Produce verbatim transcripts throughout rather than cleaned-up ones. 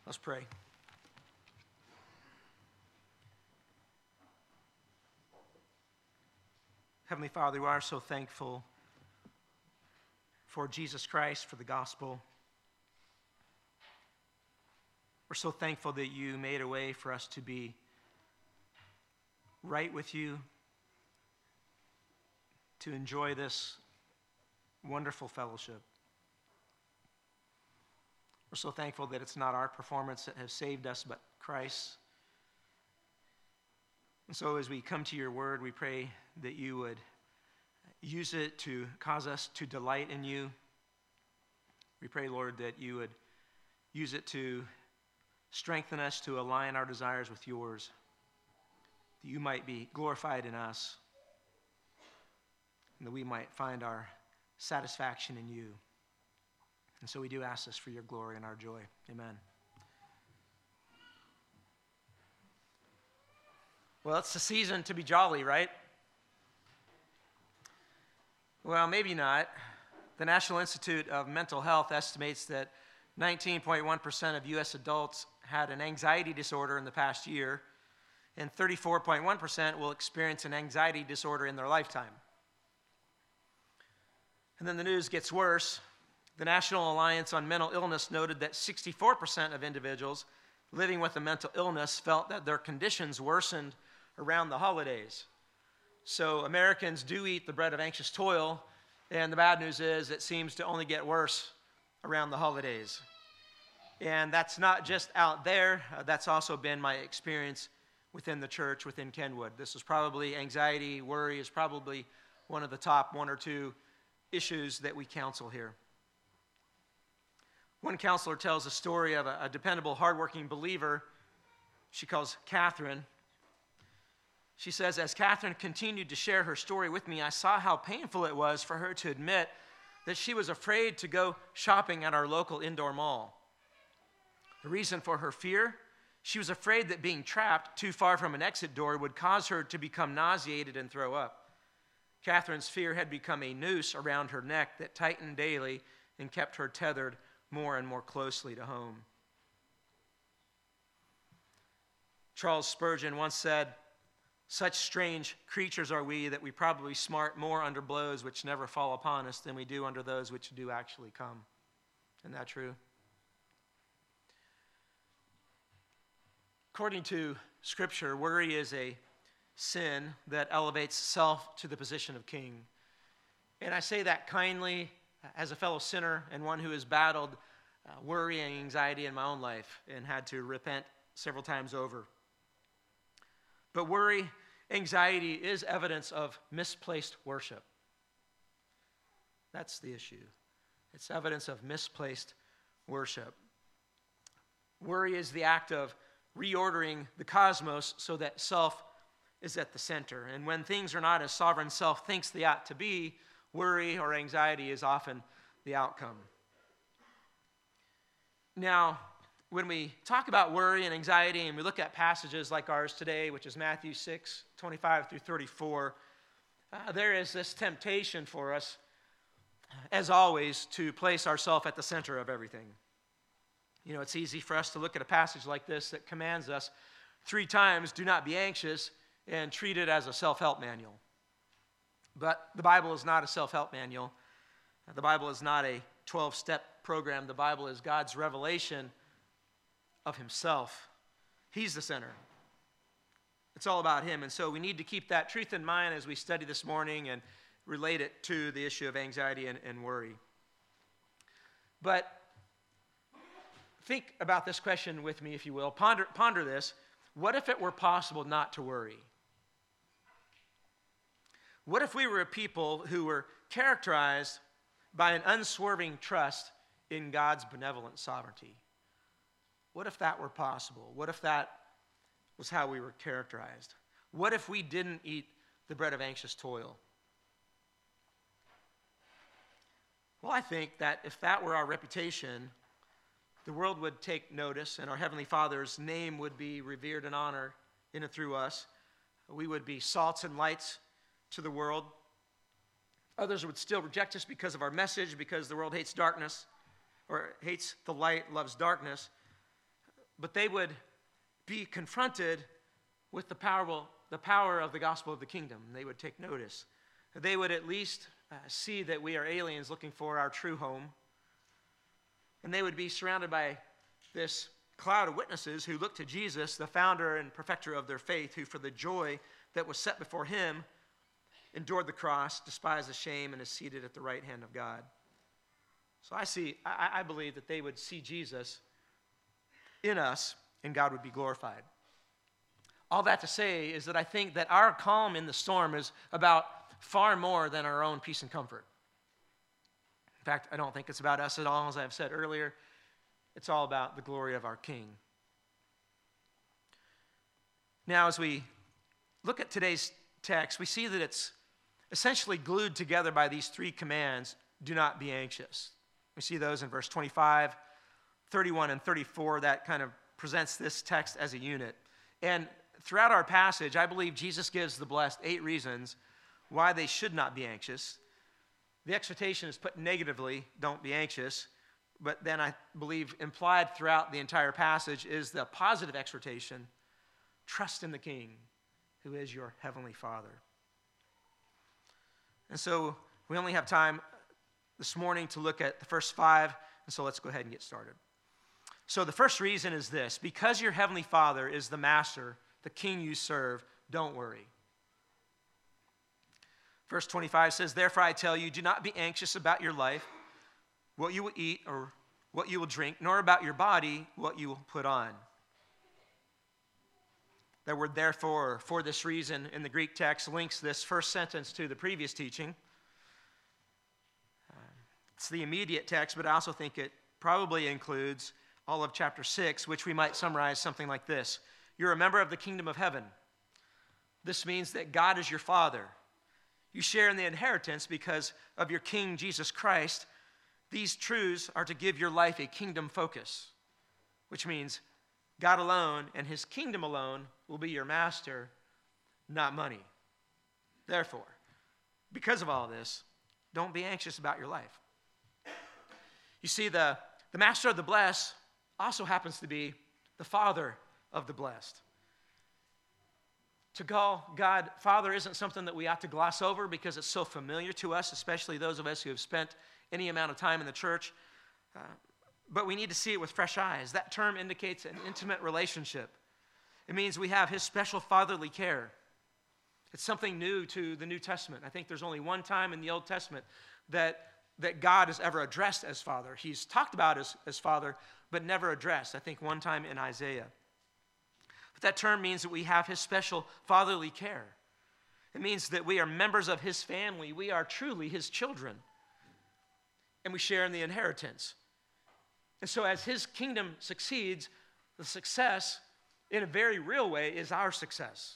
Let's pray. Heavenly Father, we are so thankful for Jesus Christ, for the gospel. We're so thankful that you made a way for us to be right with you, to enjoy this wonderful fellowship. We're so thankful that it's not our performance that has saved us, but Christ. And so as we come to your word, we pray that you would use it to cause us to delight in you. We pray, Lord, that you would use it to strengthen us, to align our desires with yours, that you might be glorified in us, and that we might find our satisfaction in you. And so we do ask this for your glory and our joy. Amen. Well, it's the season to be jolly, right? Well, maybe not. The National Institute of Mental Health estimates that nineteen point one percent of U S adults had an anxiety disorder in the past year, and thirty-four point one percent will experience an anxiety disorder in their lifetime. And then the news gets worse. The National Alliance on Mental Illness noted that sixty-four percent of individuals living with a mental illness felt that their conditions worsened around the holidays. So Americans do eat the bread of anxious toil, and the bad news is it seems to only get worse around the holidays. And that's not just out there, uh, that's also been my experience within the church, within Kenwood. This is probably anxiety, worry is probably one of the top one or two issues that we counsel here. One counselor tells a story of a, a dependable, hardworking believer she calls Catherine. She says, as Catherine continued to share her story with me, I saw how painful it was for her to admit that she was afraid to go shopping at our local indoor mall. The reason for her fear? She was afraid that being trapped too far from an exit door would cause her to become nauseated and throw up. Catherine's fear had become a noose around her neck that tightened daily and kept her tethered more and more closely to home. Charles Spurgeon once said, such strange creatures are we that we probably smart more under blows which never fall upon us than we do under those which do actually come. Isn't that true? According to Scripture, worry is a sin that elevates self to the position of king. And I say that kindly as a fellow sinner and one who has battled uh, worry and anxiety in my own life and had to repent several times over. But worry, anxiety is evidence of misplaced worship. That's the issue. It's evidence of misplaced worship. Worry is the act of reordering the cosmos so that self is at the center. And when things are not as sovereign self thinks they ought to be, worry or anxiety is often the outcome. Now, when we talk about worry and anxiety and we look at passages like ours today, which is Matthew six, twenty-five through thirty-four, uh, there is this temptation for us, as always, to place ourselves at the center of everything. You know, it's easy for us to look at a passage like this that commands us three times, do not be anxious, and treat it as a self-help manual. But the Bible is not a self-help manual. The Bible is not a twelve-step program. The Bible is God's revelation of himself. He's the center. It's all about him. And so we need to keep that truth in mind as we study this morning and relate it to the issue of anxiety and, and worry. But think about this question with me, if you will. Ponder, ponder this. What if it were possible not to worry? What if we were a people who were characterized by an unswerving trust in God's benevolent sovereignty? What if that were possible? What if that was how we were characterized? What if we didn't eat the bread of anxious toil? Well, I think that if that were our reputation, the world would take notice and our Heavenly Father's name would be revered and honored in and through us. We would be salts and lights to the world. Others would still reject us because of our message, because the world hates darkness, or hates the light, loves darkness. but they would be confronted with the power, the power of the gospel of the kingdom. They would take notice. They would at least uh, see that we are aliens looking for our true home. And they would be surrounded by this cloud of witnesses who looked to Jesus, the founder and perfecter of their faith, who for the joy that was set before him endured the cross, despised the shame, and is seated at the right hand of God. So I see, I, I believe that they would see Jesus in us, and God would be glorified. All that to say is that I think that our calm in the storm is about far more than our own peace and comfort. In fact, I don't think it's about us at all, as I've said earlier. It's all about the glory of our King. Now, as we look at today's text, we see that it's essentially glued together by these three commands. Do not be anxious. We see those in verse twenty-five, thirty-one, and thirty-four. That kind of presents this text as a unit. And throughout our passage, I believe Jesus gives the blessed eight reasons why they should not be anxious. The exhortation is put negatively, don't be anxious. But then I believe implied throughout the entire passage is the positive exhortation, trust in the King, who is your heavenly Father. And so we only have time this morning to look at the first five, and so let's go ahead and get started. So the first reason is this: because your heavenly Father is the master, the King you serve, don't worry. Verse twenty-five says, therefore I tell you, do not be anxious about your life, what you will eat or what you will drink, nor about your body, what you will put on. That word therefore, for this reason, in the Greek text links this first sentence to the previous teaching. Uh, it's the immediate text, but I also think it probably includes all of chapter six, which we might summarize something like this. You're a member of the kingdom of heaven. This means that God is your Father. You share in the inheritance because of your King, Jesus Christ. These truths are to give your life a kingdom focus, which means God alone and his kingdom alone will be your master, not money. Therefore, because of all this, don't be anxious about your life. You see, the, the master of the blessed also happens to be the Father of the blessed. To call God Father isn't something that we ought to gloss over because it's so familiar to us, especially those of us who have spent any amount of time in the church. Uh, but we need to see it with fresh eyes. That term indicates an intimate relationship. It means we have his special fatherly care. It's something new to the New Testament. I think there's only one time in the Old Testament that, that God is ever addressed as Father. He's talked about as, as Father, but never addressed. I think one time in Isaiah. But that term means that we have his special fatherly care. It means that we are members of his family. We are truly his children. And we share in the inheritance. And so as his kingdom succeeds, the success, in a very real way, is our success.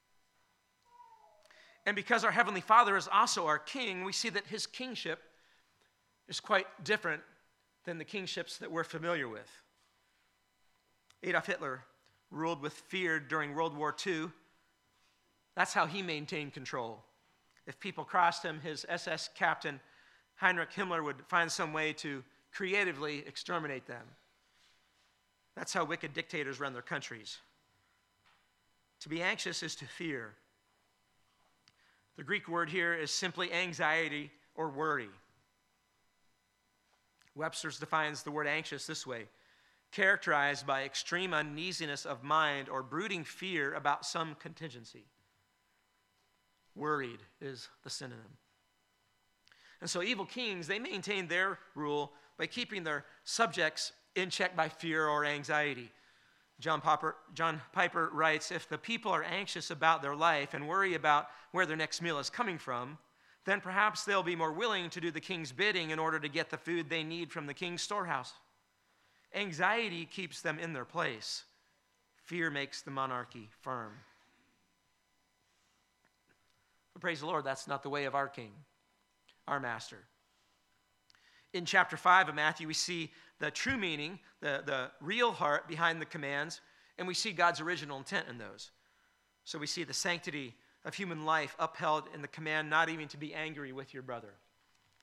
And because our Heavenly Father is also our King, we see that his kingship is quite different than the kingships that we're familiar with. Adolf Hitler ruled with fear during World War Two. That's how he maintained control. If people crossed him, his S S captain, Heinrich Himmler, would find some way to creatively exterminate them. That's how wicked dictators run their countries. To be anxious is to fear. The Greek word here is simply anxiety or worry. Webster's defines the word anxious this way: characterized by extreme uneasiness of mind or brooding fear about some contingency. Worried is the synonym. And so evil kings, they maintain their rule by keeping their subjects in check by fear or anxiety. John Piper, John Piper writes, if the people are anxious about their life and worry about where their next meal is coming from, then perhaps they'll be more willing to do the king's bidding in order to get the food they need from the king's storehouse. Anxiety keeps them in their place. Fear makes the monarchy firm. But praise the Lord, that's not the way of our King, our master. In chapter five of Matthew, we see the true meaning, the, the real heart behind the commands, and we see God's original intent in those. So we see the sanctity of human life upheld in the command not even to be angry with your brother.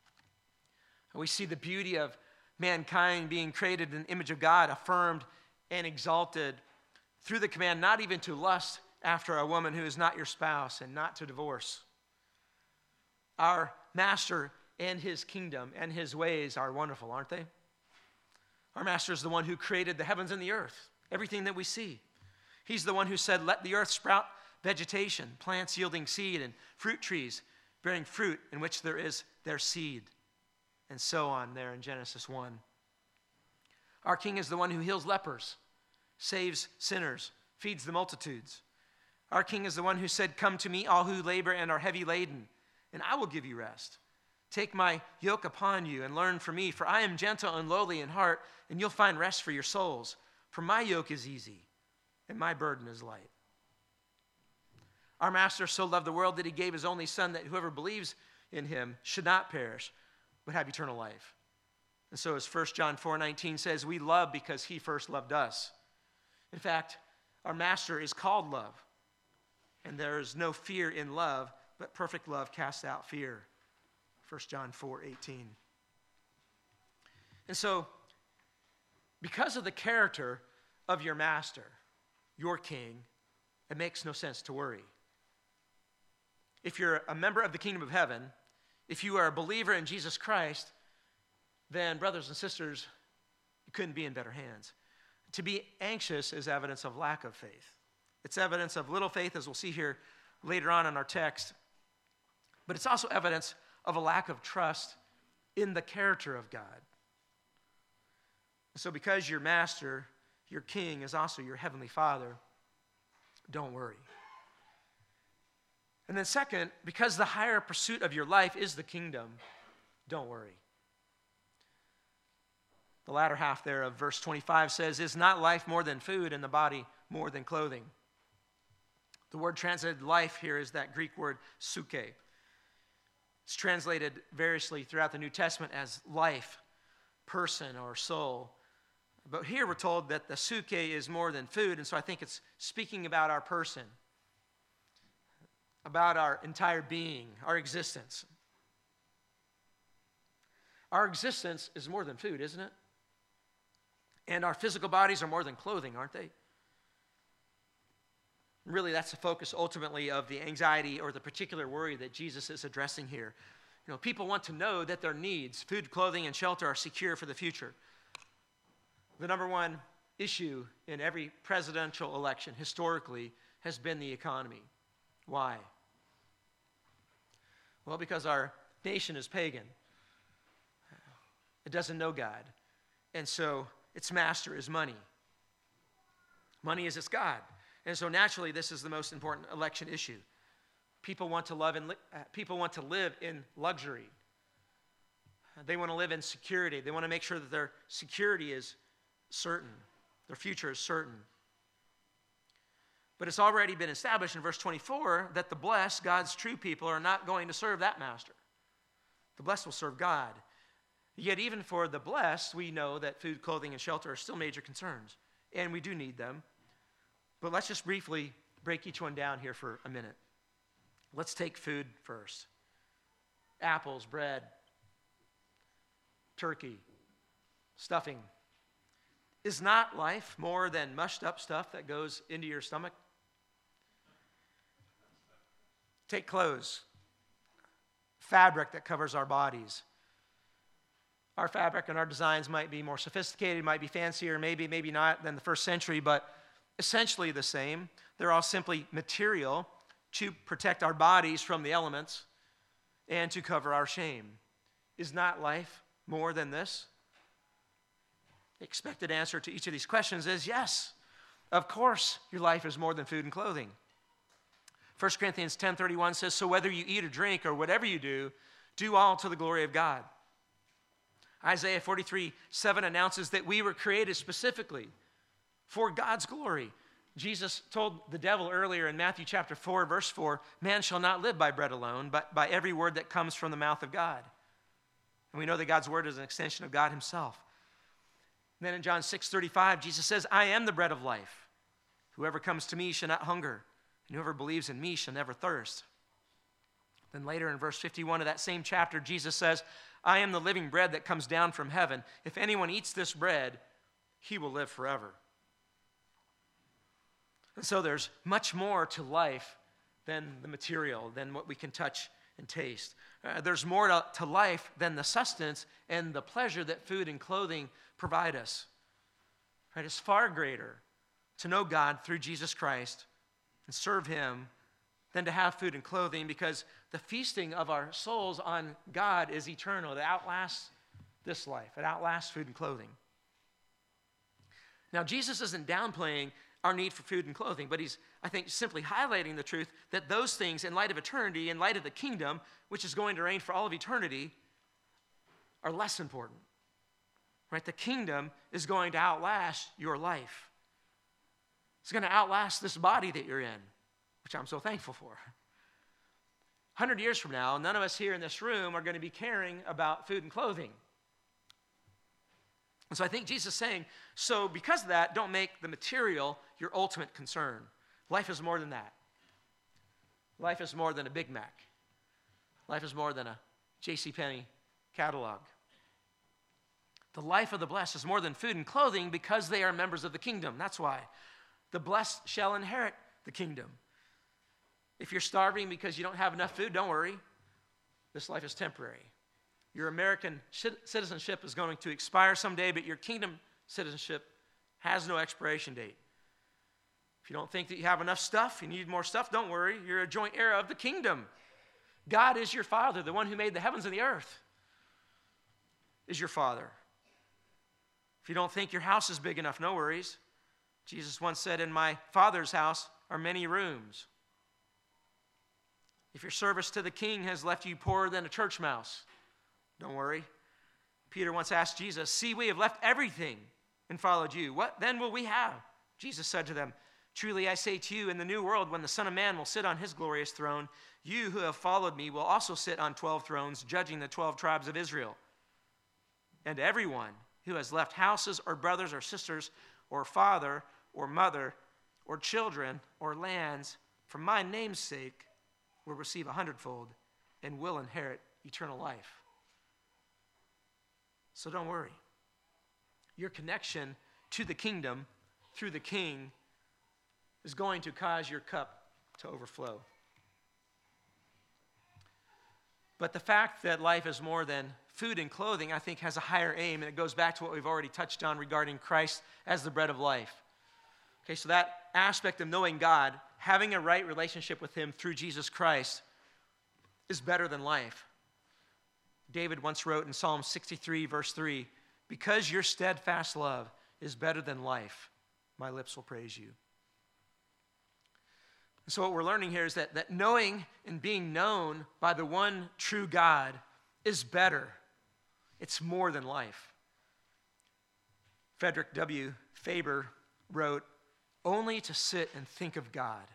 And we see the beauty of mankind being created in the image of God, affirmed and exalted through the command not even to lust after a woman who is not your spouse and not to divorce. Our master and his kingdom and his ways are wonderful, aren't they? Our master is the one who created the heavens and the earth, everything that we see. He's the one who said, let the earth sprout vegetation, plants yielding seed, and fruit trees bearing fruit in which there is their seed, and so on there in Genesis one. Our king is the one who heals lepers, saves sinners, feeds the multitudes. Our king is the one who said, come to me, all who labor and are heavy laden, and I will give you rest. Take my yoke upon you and learn from me, for I am gentle and lowly in heart, and you'll find rest for your souls. For my yoke is easy, and my burden is light. Our master so loved the world that he gave his only son, that whoever believes in him should not perish, but have eternal life. And so as First John four nineteen says, we love because he first loved us. In fact, our master is called love. And there is no fear in love, but perfect love casts out fear. First John four eighteen. And so, because of the character of your master, your king, it makes no sense to worry. If you're a member of the kingdom of heaven, if you are a believer in Jesus Christ, then, brothers and sisters, you couldn't be in better hands. To be anxious is evidence of lack of faith. It's evidence of little faith, as we'll see here later on in our text. But it's also evidence of a lack of trust in the character of God. So because your master, your king, is also your heavenly Father, don't worry. And then second, because the higher pursuit of your life is the kingdom, don't worry. The latter half there of verse twenty-five says, is not life more than food and the body more than clothing? The word translated life here is that Greek word suke. It's translated variously throughout the New Testament as life, person, or soul. But here we're told that the suke is more than food, and so I think it's speaking about our person, about our entire being, our existence. Our existence is more than food, isn't it? And our physical bodies are more than clothing, aren't they? Really, that's the focus ultimately of the anxiety or the particular worry that Jesus is addressing here. You know, people want to know that their needs, food, clothing, and shelter, are secure for the future. The number one issue in every presidential election historically has been the economy. Why? Well, because our nation is pagan. It doesn't know God. And so its master is money. Money is its God. And so naturally, this is the most important election issue. People want to love and li- uh, people want to live in luxury. They want to live in security. They want to make sure that their security is certain. Their future is certain. But it's already been established in verse twenty-four that the blessed, God's true people, are not going to serve that master. The blessed will serve God. Yet even for the blessed, we know that food, clothing, and shelter are still major concerns. And we do need them. But let's just briefly break each one down here for a minute. Let's take food first. Apples, bread, turkey, stuffing. Is not life more than mushed up stuff that goes into your stomach? Take clothes, fabric that covers our bodies. Our fabric and our designs might be more sophisticated, might be fancier, maybe, maybe not than the first century, but essentially the same. They're all simply material to protect our bodies from the elements and to cover our shame. Is not life more than this? The expected answer to each of these questions is yes. Of course, your life is more than food and clothing. First Corinthians ten thirty-one says, so whether you eat or drink or whatever you do, do all to the glory of God. Isaiah forty-three seven announces that we were created specifically for God's glory. Jesus told the devil earlier in Matthew chapter four, verse four, man shall not live by bread alone, but by every word that comes from the mouth of God. And we know that God's word is an extension of God himself. And then in John six thirty-five, Jesus says, I am the bread of life. Whoever comes to me shall not hunger, and whoever believes in me shall never thirst. Then later in verse fifty-one of that same chapter, Jesus says, I am the living bread that comes down from heaven. If anyone eats this bread, he will live forever. And so there's much more to life than the material, than what we can touch and taste. Uh, there's more to, to life than the sustenance and the pleasure that food and clothing provide us. Right? It's far greater to know God through Jesus Christ and serve him than to have food and clothing, because the feasting of our souls on God is eternal. It outlasts this life. It outlasts food and clothing. Now, Jesus isn't downplaying our need for food and clothing, but he's, I think, simply highlighting the truth that those things, in light of eternity, in light of the kingdom, which is going to reign for all of eternity, are less important. Right? The kingdom is going to outlast your life. It's going to outlast this body that you're in, which I'm so thankful for. one hundred years from now, none of us here in this room are going to be caring about food and clothing. And so I think Jesus is saying, so because of that, don't make the material your ultimate concern. Life is more than that. Life is more than a Big Mac. Life is more than a JCPenney catalog. The life of the blessed is more than food and clothing because they are members of the kingdom. That's why. The blessed shall inherit the kingdom. If you're starving because you don't have enough food, don't worry. This life is temporary. Your American citizenship is going to expire someday, but your kingdom citizenship has no expiration date. If you don't think that you have enough stuff, you need more stuff, don't worry. You're a joint heir of the kingdom. God is your Father. The one who made the heavens and the earth is your Father. If you don't think your house is big enough, no worries. Jesus once said, in my Father's house are many rooms. If your service to the king has left you poorer than a church mouse, don't worry. Peter once asked Jesus, see, we have left everything and followed you. What then will we have? Jesus said to them, truly I say to you, in the new world, when the Son of Man will sit on his glorious throne, you who have followed me will also sit on twelve thrones, judging the twelve tribes of Israel. And everyone who has left houses or brothers or sisters or father or mother or children or lands for my name's sake will receive a hundredfold and will inherit eternal life. So don't worry. Your connection to the kingdom through the king is going to cause your cup to overflow. But the fact that life is more than food and clothing, I think, has a higher aim, and it goes back to what we've already touched on regarding Christ as the bread of life. Okay, so that aspect of knowing God, having a right relationship with him through Jesus Christ, is better than life. David once wrote in Psalm sixty-three, verse three, because your steadfast love is better than life, my lips will praise you. And so what we're learning here is that, that knowing and being known by the one true God is better. It's more than life. Frederick W. Faber wrote, only to sit and think of God.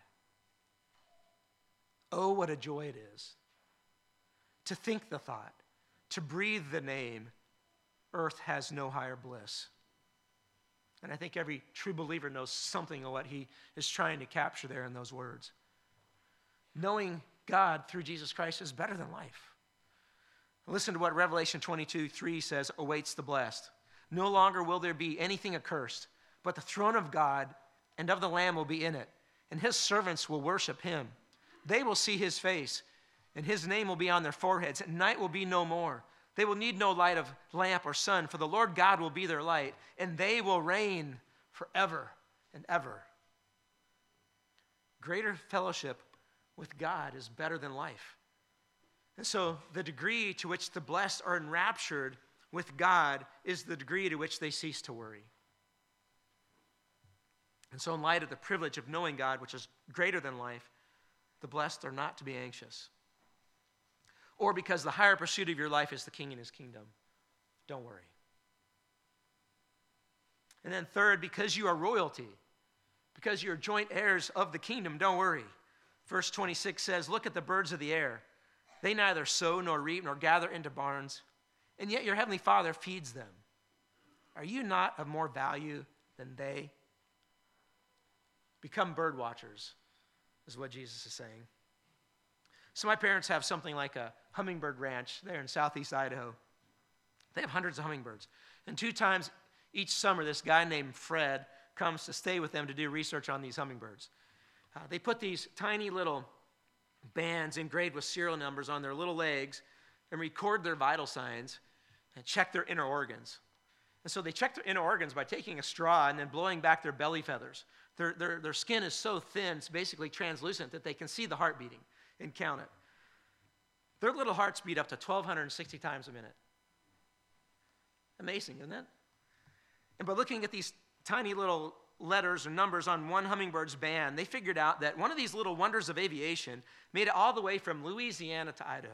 Oh, what a joy it is to think the thought, to breathe the name. Earth has no higher bliss. And I think every true believer knows something of what he is trying to capture there in those words. Knowing God through Jesus Christ is better than life. Listen to what Revelation twenty-two, three says awaits the blessed. No longer will there be anything accursed, but the throne of God and of the Lamb will be in it, and his servants will worship him. They will see his face, and his name will be on their foreheads, and night will be no more. They will need no light of lamp or sun, for the Lord God will be their light, and they will reign forever and ever. Greater fellowship with God is better than life. And so the degree to which the blessed are enraptured with God is the degree to which they cease to worry. And so in light of the privilege of knowing God, which is greater than life, the blessed are not to be anxious. Or because the higher pursuit of your life is the king and his kingdom, don't worry. And then third, because you are royalty, because you're joint heirs of the kingdom, don't worry. Verse twenty-six says, look at the birds of the air. They neither sow nor reap nor gather into barns, and yet your heavenly Father feeds them. Are you not of more value than they? Become bird watchers, is what Jesus is saying. So my parents have something like a hummingbird ranch there in southeast Idaho. They have hundreds of hummingbirds. And two times each summer, this guy named Fred comes to stay with them to do research on these hummingbirds. Uh, they put these tiny little bands engraved with serial numbers on their little legs and record their vital signs and check their inner organs. And so they check their inner organs by taking a straw and then blowing back their belly feathers. Their, their, their skin is so thin, it's basically translucent, that they can see the heart beating and count it. Their little hearts beat up to twelve sixty times a minute. Amazing, isn't it? And by looking at these tiny little letters or numbers on one hummingbird's band, they figured out that one of these little wonders of aviation made it all the way from Louisiana to Idaho.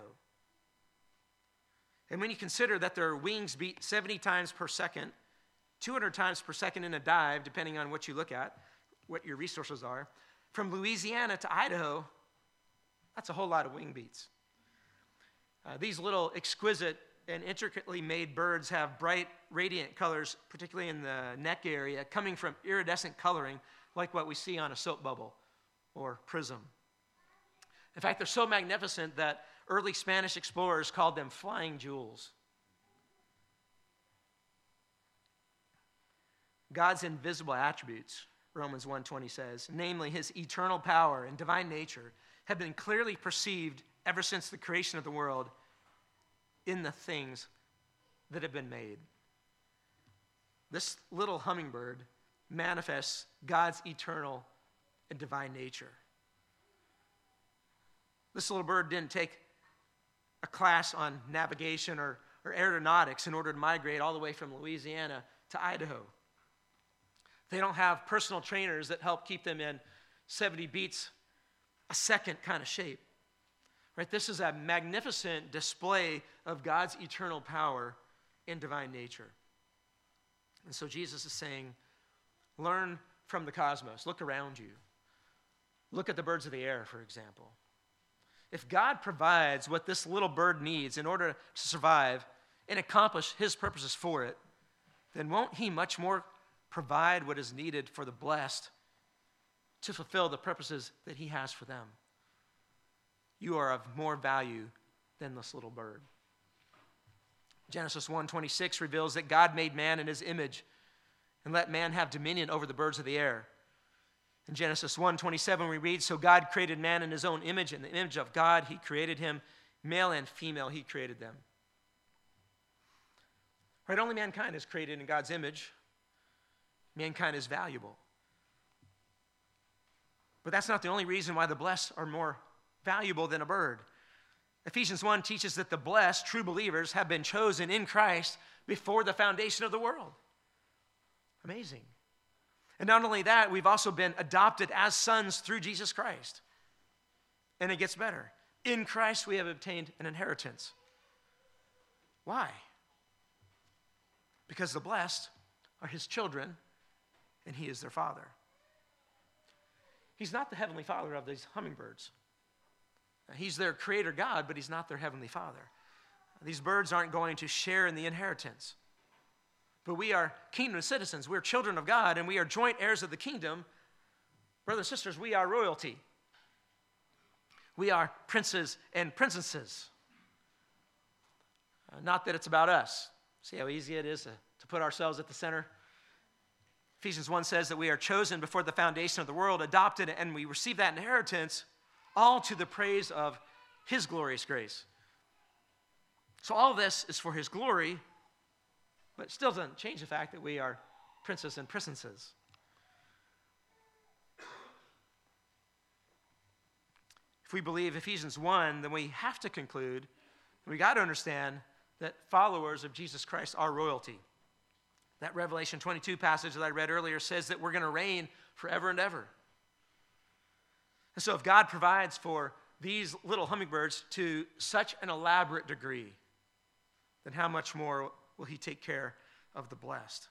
And when you consider that their wings beat seventy times per second, two hundred times per second in a dive, depending on what you look at, what your resources are, from Louisiana to Idaho, that's a whole lot of wing beats. Uh, these little exquisite and intricately made birds have bright, radiant colors, particularly in the neck area, coming from iridescent coloring, like what we see on a soap bubble or prism. In fact, they're so magnificent that early Spanish explorers called them flying jewels. God's invisible attributes, Romans one twenty says, namely his eternal power and divine nature, have been clearly perceived ever since the creation of the world in the things that have been made. This little hummingbird manifests God's eternal and divine nature. This little bird didn't take a class on navigation or, or aeronautics in order to migrate all the way from Louisiana to Idaho. They don't have personal trainers that help keep them in seventy beats a second kind of shape. Right? This is a magnificent display of God's eternal power and divine nature. And so Jesus is saying, learn from the cosmos. Look around you. Look at the birds of the air, for example. If God provides what this little bird needs in order to survive and accomplish his purposes for it, then won't he much more provide what is needed for the blessed to fulfill the purposes that he has for them? You are of more value than this little bird. Genesis one twenty-six reveals that God made man in his image and let man have dominion over the birds of the air. In Genesis one twenty-seven we read, so God created man in his own image. In the image of God he created him. Male and female he created them. Right? Only mankind is created in God's image. Mankind is valuable. But that's not the only reason why the blessed are more valuable than a bird. Ephesians one teaches that the blessed, true believers, have been chosen in Christ before the foundation of the world. Amazing. And not only that, we've also been adopted as sons through Jesus Christ. And it gets better. In Christ we have obtained an inheritance. Why? Because the blessed are his children and he is their father. He's not the heavenly father of these hummingbirds. He's their creator God, but he's not their heavenly father. These birds aren't going to share in the inheritance. But we are kingdom citizens. We're children of God, and we are joint heirs of the kingdom. Brothers and sisters, we are royalty. We are princes and princesses. Uh, not that it's about us. See how easy it is to, to put ourselves at the center? Ephesians one says that we are chosen before the foundation of the world, adopted, and we receive that inheritance all to the praise of his glorious grace. So all of this is for his glory, but it still doesn't change the fact that we are princes and princesses. If we believe Ephesians one, then we have to conclude, we got to understand that followers of Jesus Christ are royalty. That Revelation twenty-two passage that I read earlier says that we're going to reign forever and ever. And so if God provides for these little hummingbirds to such an elaborate degree, then how much more will he take care of the blessed?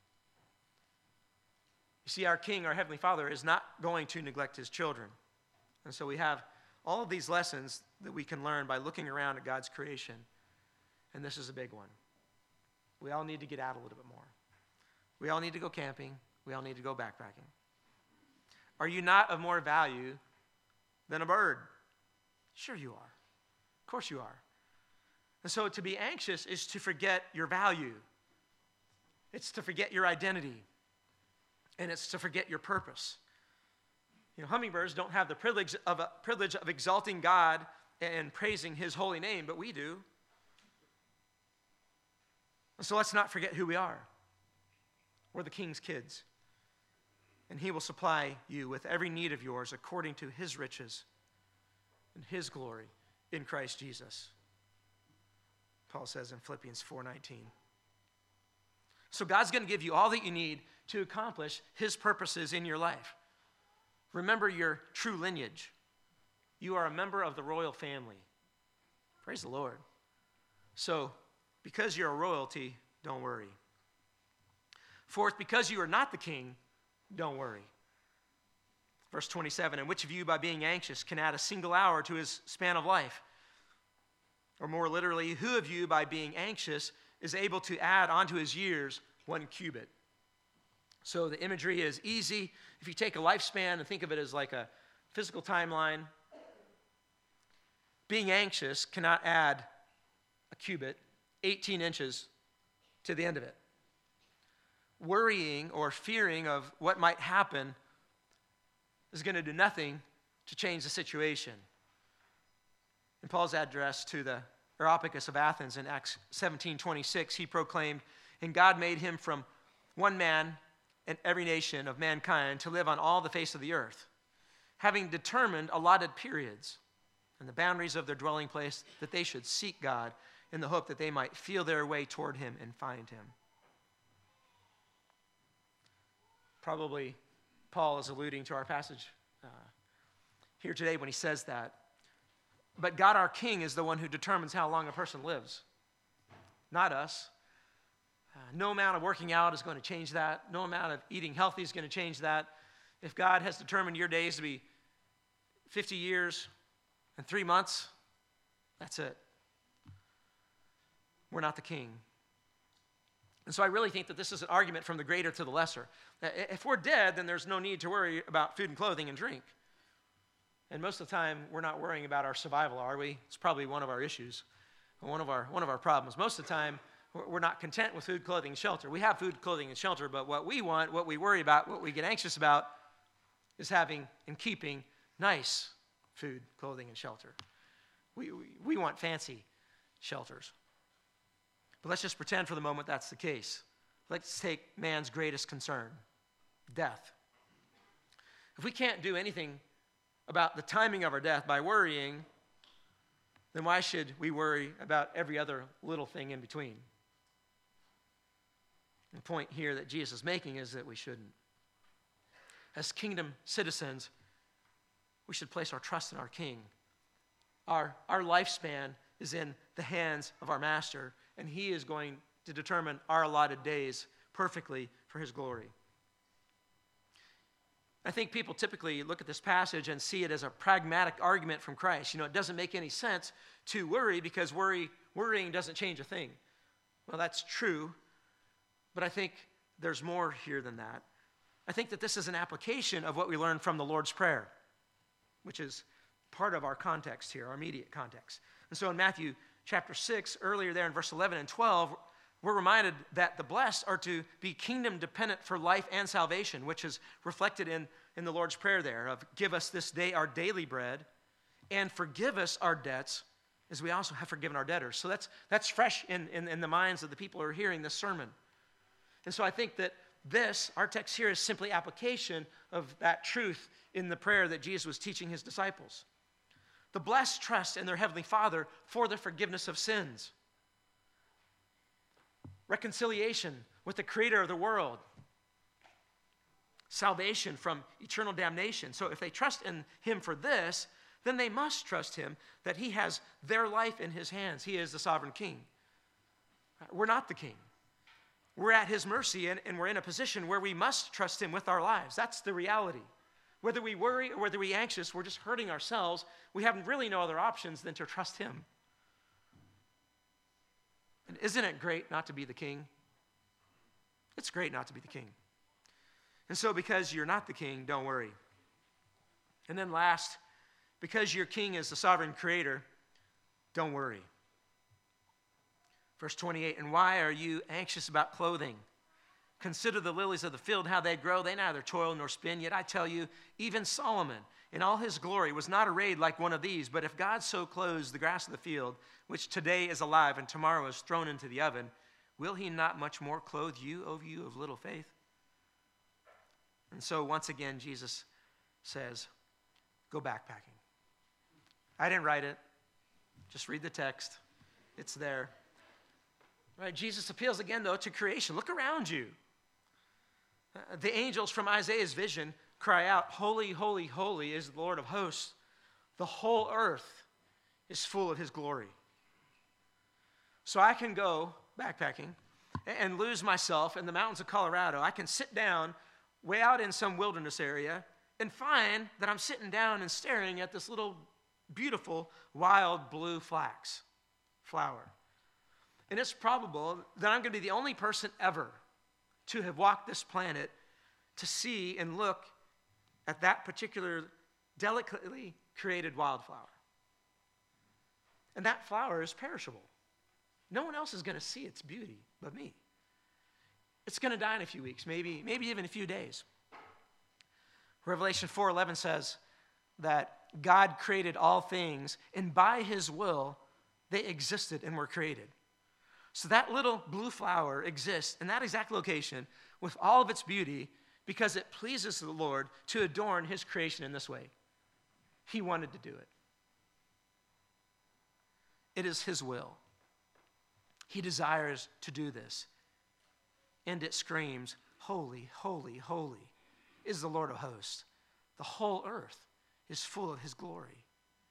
You see, our King, our Heavenly Father, is not going to neglect his children. And so we have all of these lessons that we can learn by looking around at God's creation. And this is a big one. We all need to get out a little bit more. We all need to go camping. We all need to go backpacking. Are you not of more value than a bird? Sure you are. Of course you are. And so to be anxious is to forget your value. It's to forget your identity. and it's to forget your purpose. You know, hummingbirds don't have the privilege of, a, privilege of exalting God and praising his holy name, but we do. So let's not forget who we are. We're the King's kids. And he will supply you with every need of yours according to his riches and his glory in Christ Jesus. Paul says in Philippians four nineteen. So God's going to give you all that you need to accomplish his purposes in your life. Remember your true lineage. You are a member of the royal family. Praise the Lord. So, because you're a royalty, don't worry. Fourth, because you are not the king, don't worry. Verse twenty-seven, and which of you by being anxious can add a single hour to his span of life? Or more literally, who of you by being anxious is able to add onto his years one cubit? So the imagery is easy. If you take a lifespan and think of it as like a physical timeline, being anxious cannot add a cubit, eighteen inches, to the end of it. Worrying or fearing of what might happen is going to do nothing to change the situation. In Paul's address to the Areopagus of Athens in Acts seventeen twenty-six, he proclaimed, and God made him from one man and every nation of mankind to live on all the face of the earth, having determined allotted periods and the boundaries of their dwelling place, that they should seek God in the hope that they might feel their way toward him and find him. Probably Paul is alluding to our passage uh, here today when he says that. But God, our King, is the one who determines how long a person lives, not us. Uh, no amount of working out is going to change that. No amount of eating healthy is going to change that. If God has determined your days to be fifty years and three months, that's it. We're not the king. And so I really think that this is an argument from the greater to the lesser. If we're dead, then there's no need to worry about food and clothing and drink. And most of the time, we're not worrying about our survival, are we? It's probably one of our issues, one of our, one of our problems. Most of the time, we're not content with food, clothing, and shelter. We have food, clothing, and shelter, but what we want, what we worry about, what we get anxious about is having and keeping nice food, clothing, and shelter. We, we, we want fancy shelters. But let's just pretend for the moment that's the case. Let's take man's greatest concern, death. If we can't do anything about the timing of our death by worrying, then why should we worry about every other little thing in between? The point here that Jesus is making is that we shouldn't. As kingdom citizens, we should place our trust in our King. Our, our lifespan is in the hands of our Master, and he is going to determine our allotted days perfectly for his glory. I think people typically look at this passage and see it as a pragmatic argument from Christ. You know, it doesn't make any sense to worry because worry, worrying doesn't change a thing. Well, that's true, but I think there's more here than that. I think that this is an application of what we learned from the Lord's Prayer, which is part of our context here, our immediate context. And so in Matthew chapter six, earlier there in verse eleven and twelve, we're reminded that the blessed are to be kingdom dependent for life and salvation, which is reflected in, in the Lord's Prayer there of give us this day our daily bread and forgive us our debts as we also have forgiven our debtors. So that's, that's fresh in, in, in the minds of the people who are hearing this sermon. And so I think that this, our text here, is simply application of that truth in the prayer that Jesus was teaching his disciples. The blessed trust in their heavenly Father for the forgiveness of sins. Reconciliation with the creator of the world. Salvation from eternal damnation. So if they trust in him for this, then they must trust him that he has their life in his hands. He is the sovereign king. We're not the king. We're at his mercy, and, and we're in a position where we must trust him with our lives. That's the reality. Whether we worry or whether we're anxious, we're just hurting ourselves. We have really no other options than to trust him. And isn't it great not to be the king? It's great not to be the king. And so because you're not the king, don't worry. And then last, because your king is the sovereign creator, don't worry. Verse twenty-eight, and why are you anxious about clothing? Consider the lilies of the field, how they grow. They neither toil nor spin. Yet I tell you, even Solomon in all his glory was not arrayed like one of these. But if God so clothes the grass of the field, which today is alive and tomorrow is thrown into the oven, will he not much more clothe you, O you of little faith? And so once again, Jesus says, go backpacking. I didn't write it. Just read the text. It's there. Right? Jesus appeals again, though, to creation. Look around you. Uh, the angels from Isaiah's vision cry out, holy, holy, holy is the Lord of hosts. The whole earth is full of his glory. So I can go backpacking and lose myself in the mountains of Colorado. I can sit down way out in some wilderness area and find that I'm sitting down and staring at this little beautiful wild blue flax flower. And it's probable that I'm going to be the only person ever to have walked this planet to see and look at that particular delicately created wildflower. And that flower is perishable. No one else is going to see its beauty but me. It's going to die in a few weeks, maybe, maybe even a few days. Revelation four eleven says that God created all things, and by his will, they existed and were created. So that little blue flower exists in that exact location with all of its beauty because it pleases the Lord to adorn his creation in this way. He wanted to do it. It is his will. He desires to do this. And it screams, holy, holy, holy is the Lord of hosts. The whole earth is full of his glory.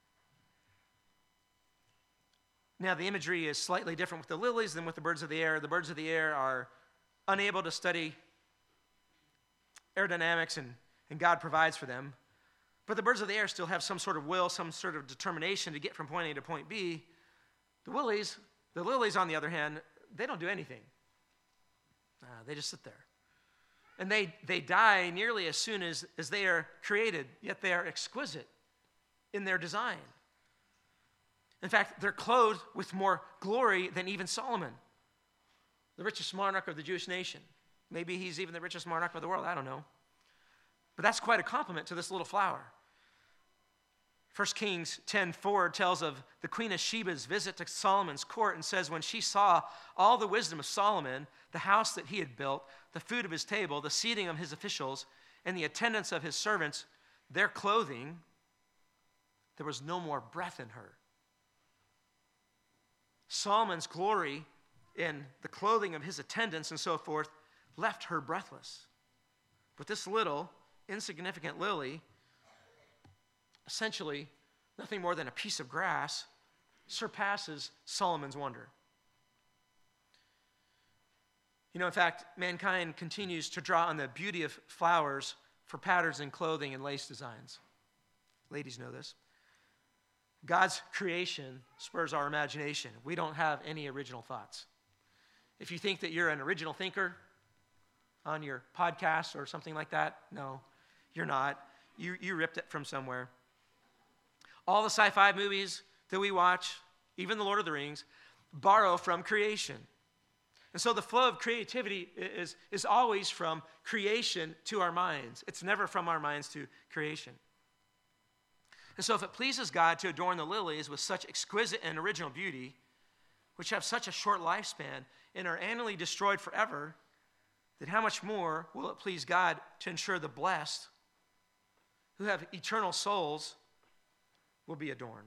Now, the imagery is slightly different with the lilies than with the birds of the air. The birds of the air are unable to study aerodynamics, and, and God provides for them. But the birds of the air still have some sort of will, some sort of determination to get from point A to point B. The lilies, the lilies, on the other hand, they don't do anything. Uh, they just sit there. And they, they die nearly as soon as, as they are created, yet they are exquisite in their design. In fact, they're clothed with more glory than even Solomon, the richest monarch of the Jewish nation. Maybe he's even the richest monarch of the world, I don't know. But that's quite a compliment to this little flower. First Kings ten four tells of the Queen of Sheba's visit to Solomon's court and says when she saw all the wisdom of Solomon, the house that he had built, the food of his table, the seating of his officials, and the attendance of his servants, their clothing, there was no more breath in her. Solomon's glory in the clothing of his attendants and so forth left her breathless. But this little, insignificant lily, essentially nothing more than a piece of grass, surpasses Solomon's wonder. You know, in fact, mankind continues to draw on the beauty of flowers for patterns in clothing and lace designs. Ladies know this. God's creation spurs our imagination. We don't have any original thoughts. If you think that you're an original thinker on your podcast or something like that, no, you're not. You, you ripped it from somewhere. All the sci-fi movies that we watch, even The Lord of the Rings, borrow from creation. And so the flow of creativity is, is always from creation to our minds. It's never from our minds to creation. And so if it pleases God to adorn the lilies with such exquisite and original beauty, which have such a short lifespan and are annually destroyed forever, then how much more will it please God to ensure the blessed who have eternal souls will be adorned?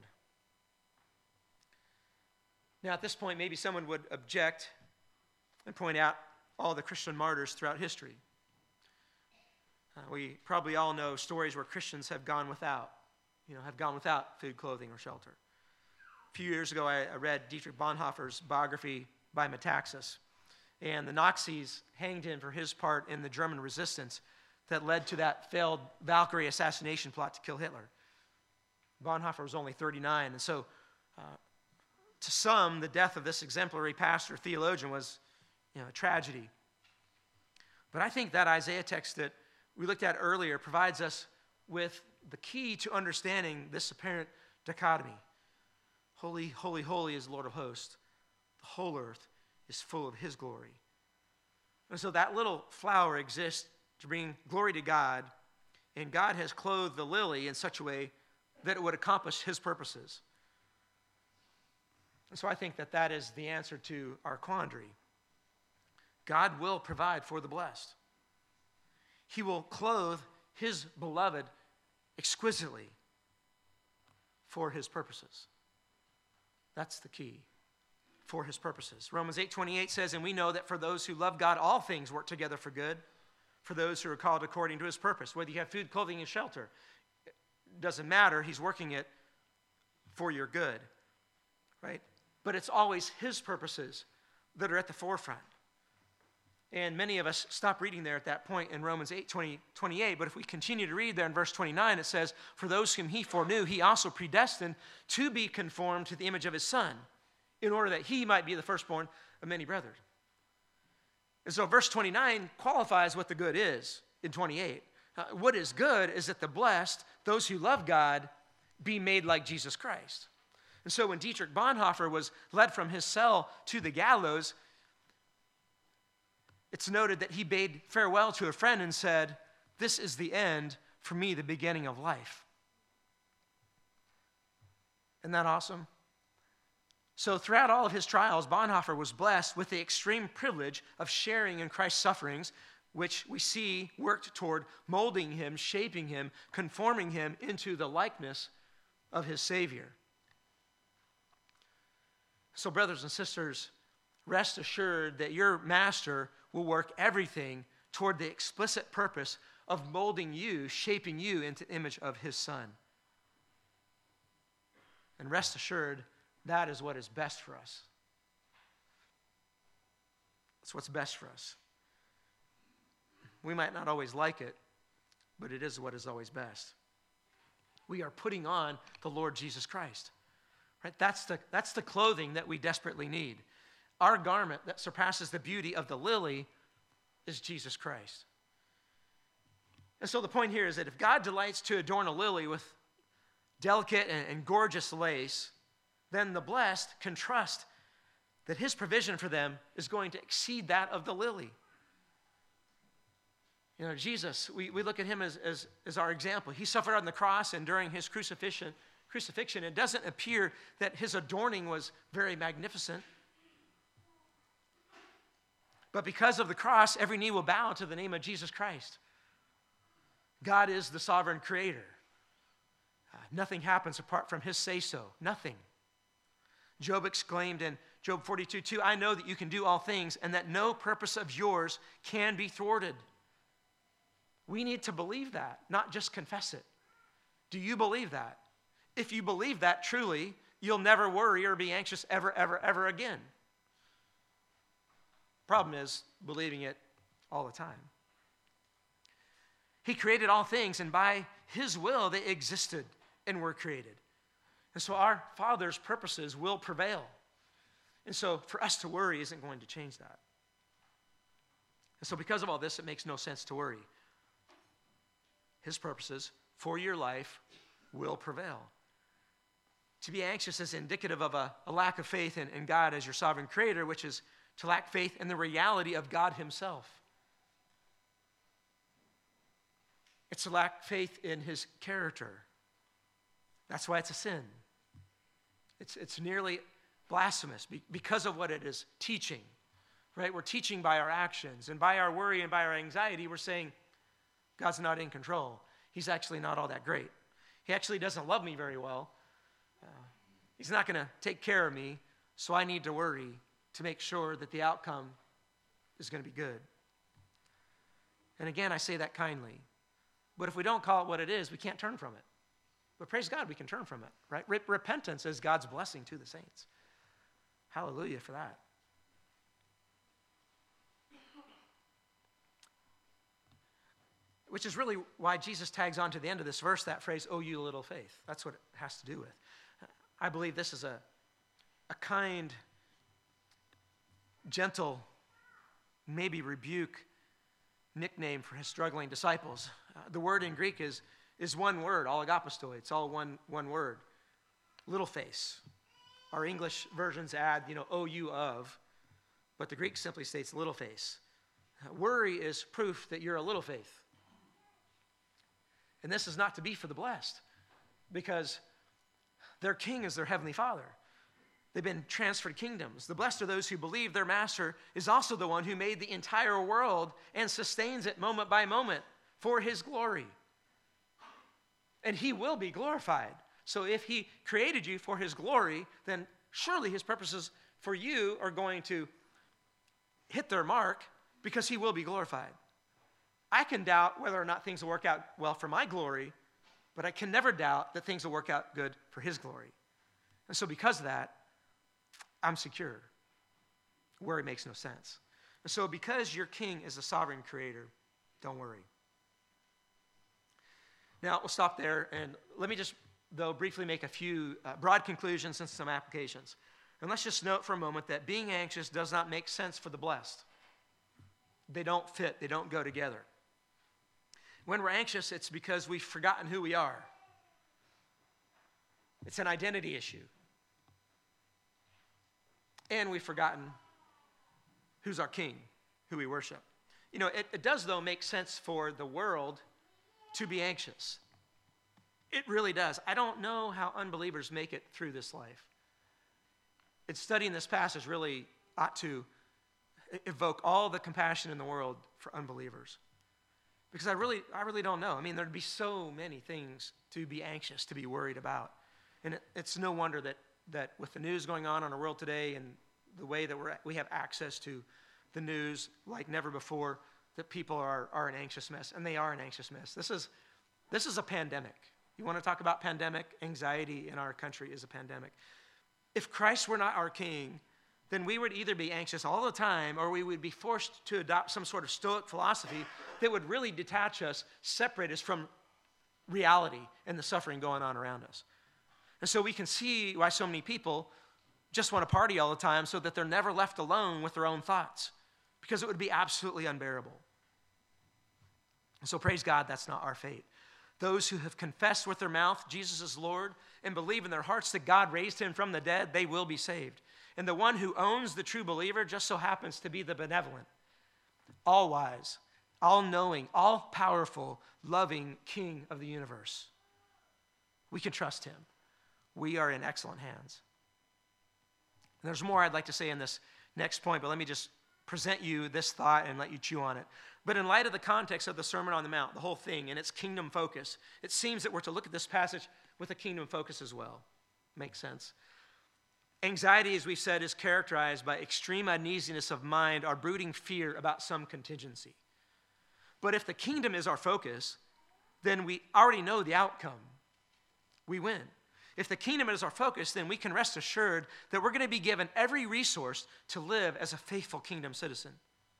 Now, at this point, maybe someone would object and point out all the Christian martyrs throughout history. Uh, we probably all know stories where Christians have gone without, you know, have gone without food, clothing, or shelter. A few years ago, I, I read Dietrich Bonhoeffer's biography by Metaxas, and the Nazis hanged him for his part in the German resistance that led to that failed Valkyrie assassination plot to kill Hitler. Bonhoeffer was only thirty-nine, and so uh, to some, the death of this exemplary pastor, theologian, was you know, a tragedy. But I think that Isaiah text that we looked at earlier provides us with the key to understanding this apparent dichotomy. Holy, holy, holy is the Lord of hosts. The whole earth is full of his glory. And so that little flower exists to bring glory to God, and God has clothed the lily in such a way that it would accomplish his purposes. And so I think that that is the answer to our quandary. God will provide for the blessed. He will clothe his beloved exquisitely for his purposes. That's the key. For his purposes. Romans eight twenty-eight says, and we know that for those who love God, all things work together for good, for those who are called according to his purpose. Whether you have food, clothing, and shelter, it doesn't matter. He's working it for your good, right? But it's always his purposes that are at the forefront. And many of us stop reading there at that point in Romans eight twenty, twenty-eight. But if we continue to read there in verse twenty-nine, it says, for those whom he foreknew, he also predestined to be conformed to the image of his Son, in order that he might be the firstborn of many brethren. And so verse twenty-nine qualifies what the good is in twenty-eight. Uh, what is good is that the blessed, those who love God, be made like Jesus Christ. And so when Dietrich Bonhoeffer was led from his cell to the gallows, it's noted that he bade farewell to a friend and said, this is the end, for me, the beginning of life. Isn't that awesome? So throughout all of his trials, Bonhoeffer was blessed with the extreme privilege of sharing in Christ's sufferings, which we see worked toward molding him, shaping him, conforming him into the likeness of his Savior. So brothers and sisters, rest assured that your master will work everything toward the explicit purpose of molding you, shaping you into the image of his Son. And rest assured, that is what is best for us. That's what's best for us. We might not always like it, but it is what is always best. We are putting on the Lord Jesus Christ. Right? That's the, that's the clothing that we desperately need. Our garment that surpasses the beauty of the lily is Jesus Christ. And so the point here is that if God delights to adorn a lily with delicate and, and gorgeous lace, then the blessed can trust that his provision for them is going to exceed that of the lily. You know, Jesus, we, we look at him as, as, as our example. He suffered on the cross, and during his crucifixion, crucifixion, it doesn't appear that his adorning was very magnificent. But because of the cross, every knee will bow to the name of Jesus Christ. God is the sovereign creator. Uh, nothing happens apart from his say-so. Nothing. Job exclaimed in Job forty-two two, I know that you can do all things, and that no purpose of yours can be thwarted. We need to believe that, not just confess it. Do you believe that? If you believe that truly, you'll never worry or be anxious ever, ever, ever again. Problem is believing it all the time. He created all things, and by his will they existed and were created. And so our Father's purposes will prevail. And so for us to worry isn't going to change that. And so because of all this, it makes no sense to worry. His purposes for your life will prevail. To be anxious is indicative of a, a lack of faith in, in God as your sovereign creator, which is to lack faith in the reality of God himself. It's to lack faith in his character. That's why it's a sin. It's, it's nearly blasphemous because of what it is teaching, right? We're teaching by our actions, and by our worry and by our anxiety, we're saying, God's not in control. He's actually not all that great. He actually doesn't love me very well. Uh, he's not going to take care of me, so I need to worry to make sure that the outcome is going to be good. And again, I say that kindly. But if we don't call it what it is, we can't turn from it. But praise God, we can turn from it, right? Repentance is God's blessing to the saints. Hallelujah for that. Which is really why Jesus tags on to the end of this verse that phrase, "O you little faith." That's what it has to do with. I believe this is a, a kind, gentle, maybe rebuke nickname for his struggling disciples. Uh, the word in Greek is, is one word, alagapostoi. It's all one, one word. Little face. Our English versions add, you know, "O you of," but the Greek simply states little face. Worry is proof that you're a little faith. And this is not to be for the blessed, because their king is their heavenly Father. They've been transferred kingdoms. The blessed are those who believe their master is also the one who made the entire world and sustains it moment by moment for his glory. And he will be glorified. So if he created you for his glory, then surely his purposes for you are going to hit their mark, because he will be glorified. I can doubt whether or not things will work out well for my glory, but I can never doubt that things will work out good for his glory. And so because of that, I'm secure. Worry makes no sense. And so because your king is a sovereign creator, don't worry. Now, we'll stop there, and let me just, though, briefly make a few uh, broad conclusions and some applications. And let's just note for a moment that being anxious does not make sense for the blessed. They don't fit. They don't go together. When we're anxious, it's because we've forgotten who we are. It's an identity issue. And we've forgotten who's our king, who we worship. You know, it, it does, though, make sense for the world to be anxious. It really does. I don't know how unbelievers make it through this life. It's studying this passage really ought to evoke all the compassion in the world for unbelievers. Because I really, I really don't know. I mean, there'd be so many things to be anxious, to be worried about. And it, it's no wonder that, that with the news going on in our world today and the way that we're, we have access to the news like never before, that people are, are an anxious mess. And they are an anxious mess. This is, this is a pandemic. You want to talk about pandemic? Anxiety in our country is a pandemic. If Christ were not our king, then we would either be anxious all the time, or we would be forced to adopt some sort of stoic philosophy that would really detach us, separate us from reality and the suffering going on around us. And so we can see why so many people just want to party all the time, so that they're never left alone with their own thoughts, because it would be absolutely unbearable. And so praise God, that's not our fate. Those who have confessed with their mouth Jesus is Lord and believe in their hearts that God raised him from the dead, they will be saved. And the one who owns the true believer just so happens to be the benevolent, all-wise, all-knowing, all-powerful, loving King of the universe. We can trust him. We are in excellent hands. And there's more I'd like to say in this next point, but let me just present you this thought and let you chew on it. But in light of the context of the Sermon on the Mount, the whole thing, and its kingdom focus, it seems that we're to look at this passage with a kingdom focus as well. Makes sense. Anxiety, as we've said, is characterized by extreme uneasiness of mind or brooding fear about some contingency. But if the kingdom is our focus, then we already know the outcome. We win. If the kingdom is our focus, then we can rest assured that we're going to be given every resource to live as a faithful kingdom citizen.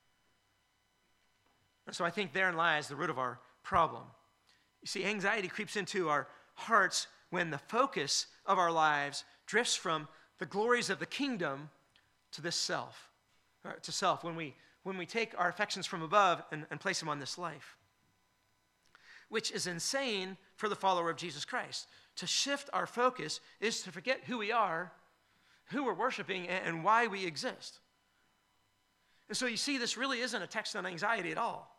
And so I think therein lies the root of our problem. You see, anxiety creeps into our hearts when the focus of our lives drifts from the glories of the kingdom to this self, or to self, when we, when we take our affections from above and, and place them on this life, which is insane for the follower of Jesus Christ. To shift our focus is to forget who we are, who we're worshiping, and, and why we exist. And so you see, this really isn't a text on anxiety at all.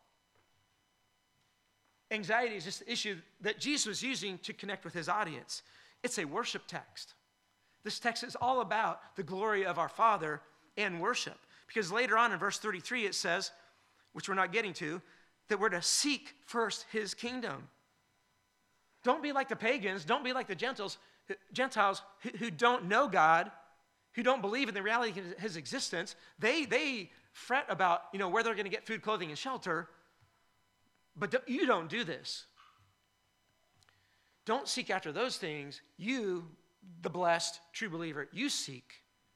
Anxiety is just the issue that Jesus was using to connect with his audience. It's a worship text. This text is all about the glory of our Father and worship. Because later on in verse thirty-three it says, which we're not getting to, that we're to seek first his kingdom. Don't be like the pagans, don't be like the Gentiles, Gentiles who, who don't know God, who don't believe in the reality of his existence. They, they fret about, you know, where they're going to get food, clothing, and shelter. But you don't do this. Don't seek after those things. You, the blessed, true believer, you seek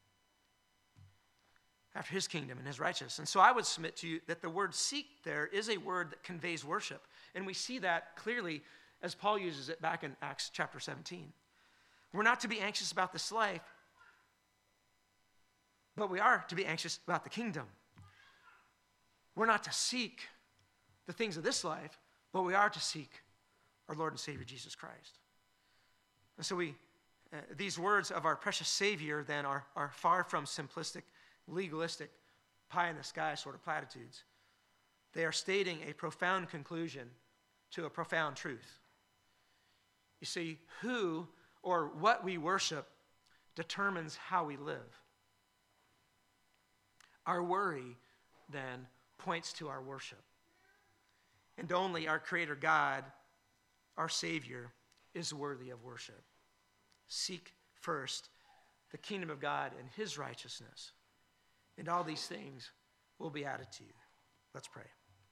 after his kingdom and his righteousness. And so I would submit to you that the word seek there is a word that conveys worship. And we see that clearly as Paul uses it back in Acts chapter seventeen. We're not to be anxious about this life, but we are to be anxious about the kingdom. We're not to seek the things of this life, but we are to seek our Lord and Savior Jesus Christ. And so we, uh, these words of our precious Savior then are, are far from simplistic, legalistic, pie in the sky sort of platitudes. They are stating a profound conclusion to a profound truth. You see, who or what we worship determines how we live. Our worry, then, points to our worship. And only our Creator God, our Savior, is worthy of worship. Seek first the kingdom of God and his righteousness, and all these things will be added to you. Let's pray.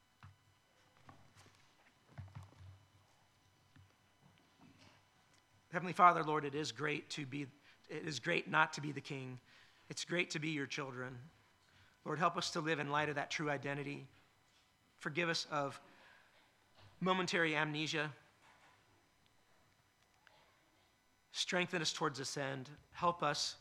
Heavenly Father, Lord, it is great to be, it is great not to be the king. It's great to be your children. Lord, help us to live in light of that true identity. Forgive us of momentary amnesia. Strengthen us towards this end. Help us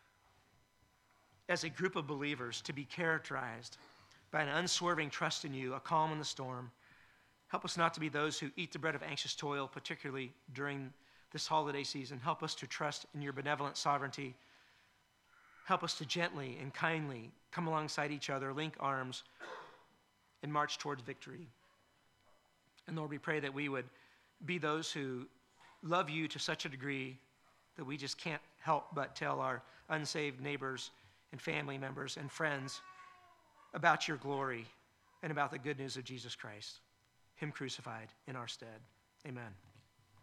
as a group of believers to be characterized by an unswerving trust in you, a calm in the storm. Help us not to be those who eat the bread of anxious toil, particularly during this holiday season. Help us to trust in your benevolent sovereignty. Help us to gently and kindly come alongside each other, link arms, and march towards victory. And Lord, we pray that we would be those who love you to such a degree that we just can't help but tell our unsaved neighbors and family members and friends about your glory and about the good news of Jesus Christ, him crucified in our stead. Amen.